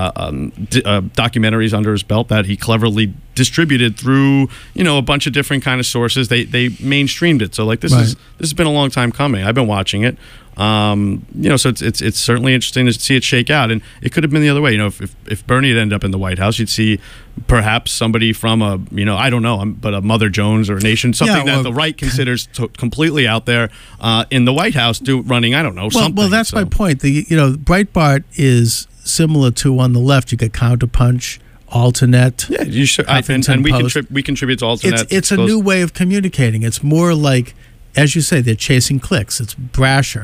documentaries under his belt that he cleverly distributed through a bunch of different kind of sources. They mainstreamed it. So like this has been a long time coming. I've been watching it. So it's certainly interesting to see it shake out, and it could have been the other way. If Bernie had ended up in the White House, you'd see perhaps somebody from I don't know, but a Mother Jones or a Nation, something that the right considers completely out there in the White House, running. I don't know. Something. Well, that's my point. Breitbart is similar to on the left. You get Counterpunch, Alternet. Yeah, you should. And we contribute to Alternet. It's a new way of communicating. It's more like, as you say, they're chasing clicks. It's brasher.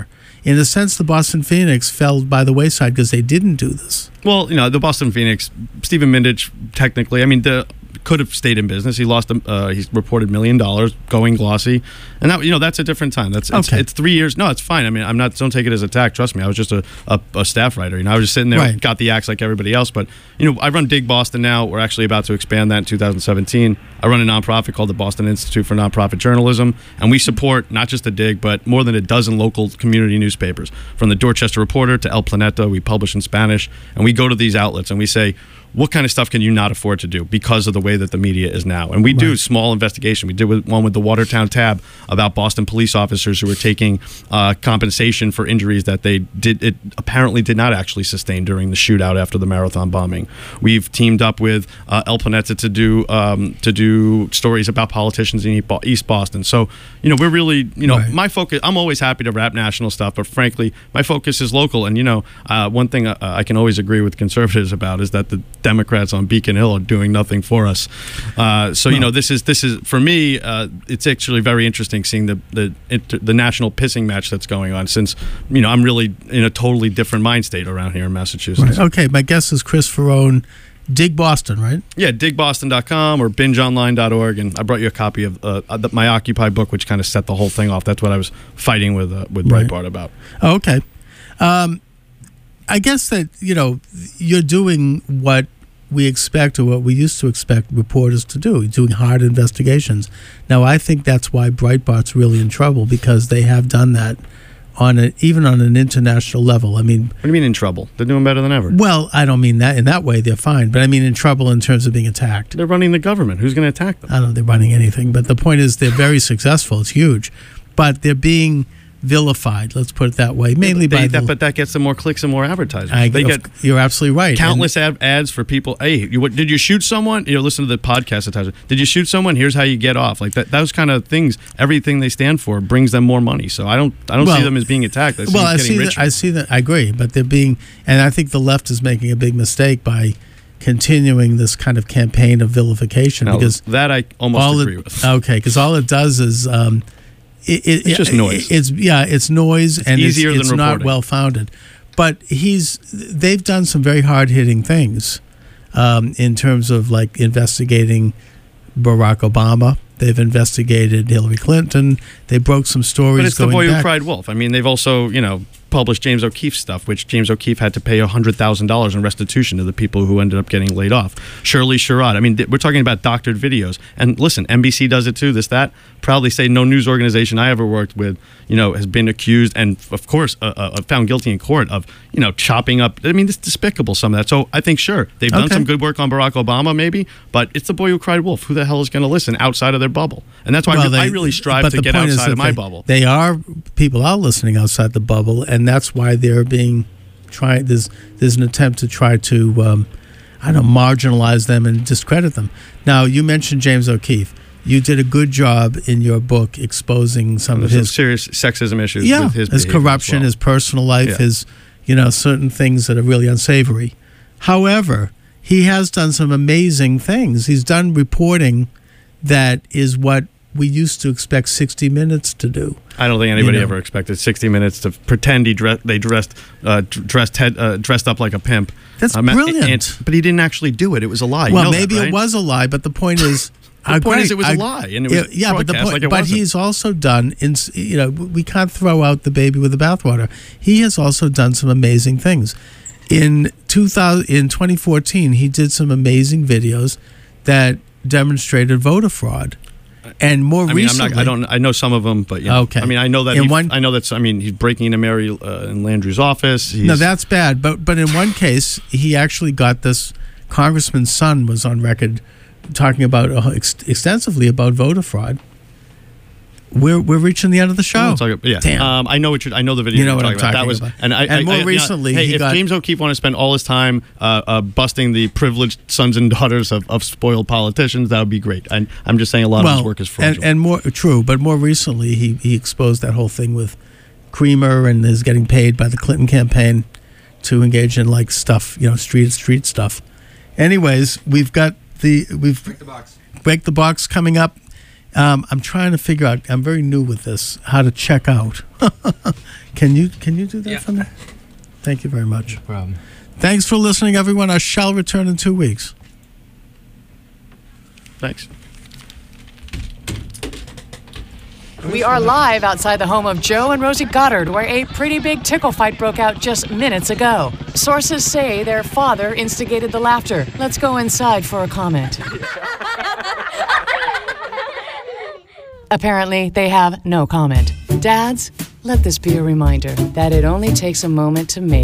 in a sense, the Boston Phoenix fell by the wayside because they didn't do this. Well, the Boston Phoenix, Stephen Mindich, technically, could have stayed in business. He lost. He's reported $1 million going glossy, and that that's a different time. It's 3 years. No, it's fine. I'm not. Don't take it as attack. Trust me. I was just a staff writer. I was just sitting there, right. Got the axe like everybody else. But I run Dig Boston now. We're actually about to expand that in 2017. I run a nonprofit called the Boston Institute for Nonprofit Journalism, and we support not just the Dig, but more than a dozen local community newspapers, from the Dorchester Reporter to El Planeta. We publish in Spanish, and we go to these outlets and we say, what kind of stuff can you not afford to do because of the way that the media is now? And we do small investigation. We did one with the Watertown Tab about Boston police officers who were taking compensation for injuries that it apparently did not actually sustain during the shootout after the Marathon bombing. We've teamed up with El Planeta to do stories about politicians in East Boston. So we're really my focus. I'm always happy to wrap national stuff, but frankly, my focus is local. And one thing I can always agree with conservatives about is that the Democrats on Beacon Hill are doing nothing for us. This is for me. It's actually very interesting seeing the national pissing match that's going on. Since I'm really in a totally different mind state around here in Massachusetts. Right. Okay, my guest is Chris Ferrone. Dig Boston, right? Yeah, digboston.com or bingeonline.org, and I brought you a copy of my Occupy book, which kind of set the whole thing off. That's what I was fighting with Breitbart about. Oh, okay. I guess that, you're doing what we expect, or what we used to expect reporters to do, doing hard investigations. Now, I think that's why Breitbart's really in trouble, because they have done that even on an international level. What do you mean in trouble? They're doing better than ever. Well, I don't mean that in that way. They're fine. But I mean in trouble in terms of being attacked. They're running the government. Who's going to attack them? I don't know if they're running anything. But the point is they're very successful. It's huge. But they're being vilified, let's put it that way, mainly but that gets them more clicks and more advertising. You're absolutely right. Countless ads for people. Hey, did you shoot someone? Listen to the podcast attachment. Did you shoot someone? Here's how you get off. Like that. Those kind of things. Everything they stand for brings them more money. So I don't see them as being attacked. I see that. I agree, but they're being, and I think the left is making a big mistake by continuing this kind of campaign of vilification. Because that I almost agree with. Okay, because all it does is. It's just noise. It's noise, and it's not well founded. But they've done some very hard hitting things in terms of like investigating Barack Obama. They've investigated Hillary Clinton. They broke some stories. But it's the boy who cried wolf. They've also published James O'Keefe stuff, which James O'Keefe had to pay $100,000 in restitution to the people who ended up getting laid off. Shirley Sherrod. We're talking about doctored videos. And listen, NBC does it too. That. Proudly say no news organization I ever worked with, has been accused and, of course, found guilty in court of, chopping up. It's despicable, some of that. So I think, sure, they've done some good work on Barack Obama, maybe, but it's the boy who cried wolf. Who the hell is going to listen outside of their bubble? And that's why I really strive to get outside of my bubble. People are listening outside the bubble, and that's why they're being tried. There's an attempt to try to, marginalize them and discredit them. Now, you mentioned James O'Keefe. You did a good job in your book exposing some of his serious sexism issues. Yeah, with his corruption, his personal life, his certain things that are really unsavory. However, he has done some amazing things. He's done reporting that is what we used to expect 60 Minutes to do. I don't think anybody ever expected 60 Minutes to pretend they dressed up like a pimp. That's brilliant. But he didn't actually do it. It was a lie. Well, maybe it was a lie, but the point is. The point is, it was a lie, and it was but he's also done. We can't throw out the baby with the bathwater. He has also done some amazing things. In 2014, he did some amazing videos that demonstrated voter fraud. And more recently, I know some of them, but okay. I know that. He's breaking into Mary and Landry's office. No, that's bad. But in one case, he actually got this. Congressman's son was on record talking about extensively about voter fraud. We're reaching the end of the show. Damn. I know the video. You know what I'm talking about. And more recently, if James O'Keefe want to spend all his time busting the privileged sons and daughters of spoiled politicians, that would be great. I'm just saying a lot of his work is fraudulent. And more true, but more recently, he exposed that whole thing with Creamer and is getting paid by the Clinton campaign to engage in like stuff, street stuff. Anyways, we've got Break the Box coming up I'm trying to figure out. I'm very new with this. How to check out? Can you do that for me? Thank you very much. No problem. Thanks for listening, everyone. I shall return in 2 weeks. Thanks. We are live outside the home of Joe and Rosie Goddard, where a pretty big tickle fight broke out just minutes ago. Sources say their father instigated the laughter. Let's go inside for a comment. Apparently, they have no comment. Dads, let this be a reminder that it only takes a moment to make